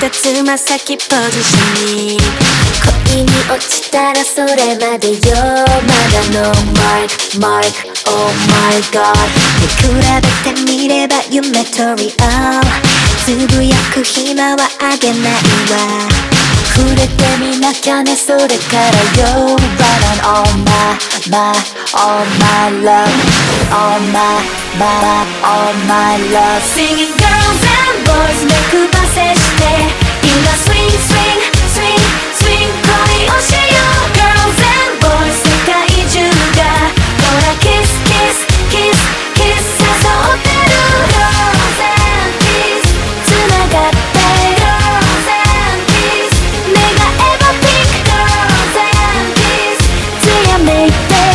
つま先ポジションに恋に落ちたらそれまでよまだのマイクマイク Oh my god 見比べてみれば夢とリアルつぶやく暇はあげないわ触れてみなきゃねそれからよ Run on all my all my love all my all my love Singing girls and boys 目くばせして今 swing swing swing swing 恋をしよう Girls and boys 世界中がほら kiss kiss kiss kiss 誘ってる Girls and kiss つながって Girls and kiss 目がエヴァピンク Girls and kiss つやめいて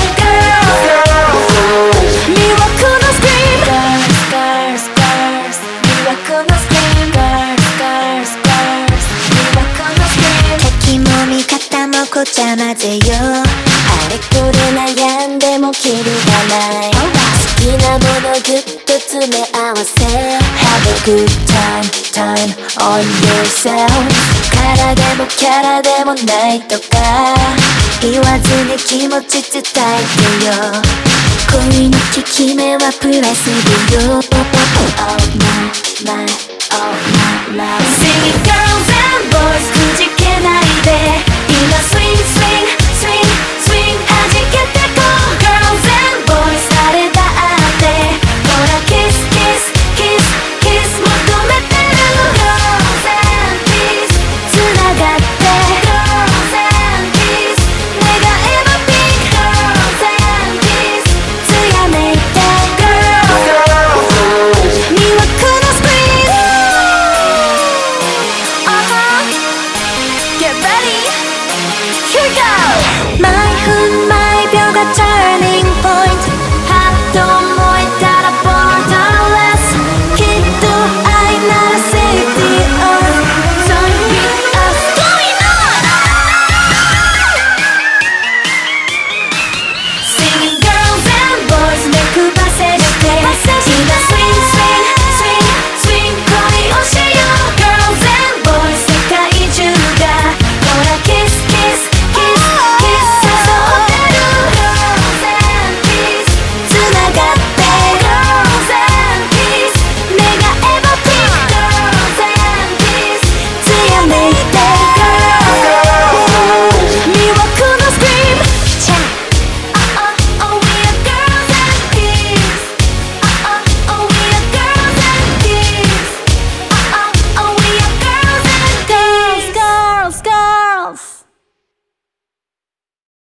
Girls 魅惑のスクリーム Girls girls girls 魅惑のスクリーム Girls girls girls 魅惑のスクリーム敵も味方もごちゃ混ぜよあれこれ悩んでもキリがない好きなものぎゅっと詰め合わせ Have a good time time on yourself からでもキャラでもないとか言わずに気持ち伝えてよ恋の効き目はプラスでよ Oh my my oh my love Singing girls and boys くじけないで今 swing swing swing swing 弾けてこう Girls and boys 誰だってほら kiss kiss kiss kiss 求めてる Girls and kiss つながって Girls and kiss 目がエヴァピンク Girls and kiss つやめいて Girls 魅惑のスクリーン Get ready Here we go 毎分毎秒が turning